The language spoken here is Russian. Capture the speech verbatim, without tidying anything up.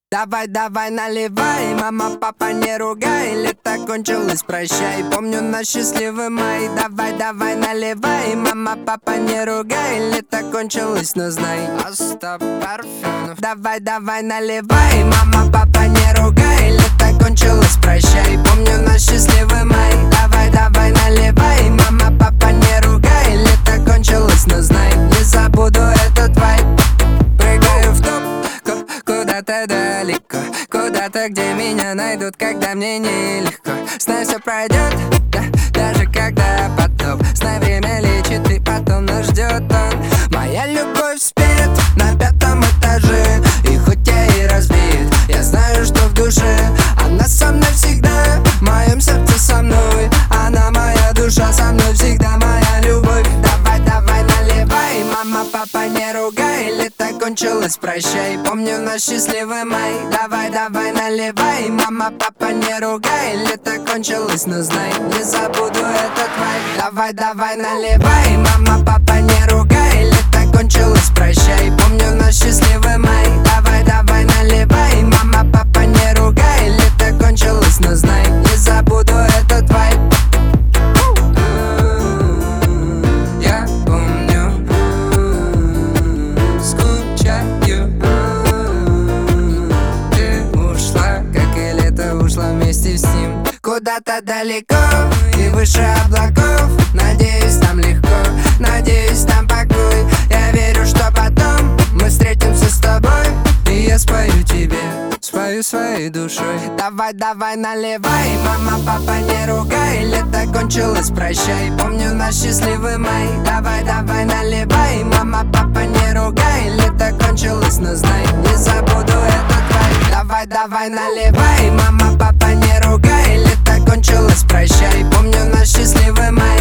Давай, давай, наливай, мама, папа, не ругай, лето кончилось, прощай, помню наш счастливый май. Давай, давай, наливай, мама, папа, не ругай, лето кончилось, но знай, Остап Парфенов. Давай, давай, наливай, мама, папа, не ругай, лето кончилось, прощай, помню наш счастливый май. Давай, давай, наливай, мама, папа, не ругай, лето кончилось, но знай, не забуду этот вайб. Прыгаю в топ, куда-то далеко, куда-то, где меня найдут, когда мне нелегко. Знай, все пройдет, да, даже когда потоп. Знай, время лечит, и потом нас ждет он. Моя любовь спит на пятом этаже, и хоть я и разбит, я знаю, что в душе она со мной всегда. В моем сердце со мной, она моя душа, со мной всегда моя любовь. Давай, давай, наливай, мама, папа, не ругай, лето кончилось, прощай, помню наш счастливый май. Давай, давай, наливай, мама, папа, не ругай, лето кончилось, но знай, не забуду этот вайб. Давай, давай, наливай, мама, папа, не ругай, лето кончилось, прощай, помню наш счастливый май. Давай, давай, наливай, мама, папа, не ругай, лето кончилось, но знай, не забуду этот вайб. Я помню, скучаю. Ты ушла, как и лето ушло вместе с ним. Куда-то далеко и выше облаков. Надеюсь, там легко, надеюсь, там покой. Я верю, что потом мы встретимся с тобой, и я спою тебе, спою своей душой. Давай, давай, наливай, мама, папа, не ругай, лето кончилось, прощай, помню наш счастливый май. Давай, давай, наливай, мама, папа, не ругай, лето кончилось, но знай, не забуду этот вайб. Давай, давай, наливай, мама, папа, не ругай, лето кончилось, прощай, помню наш счастливый май.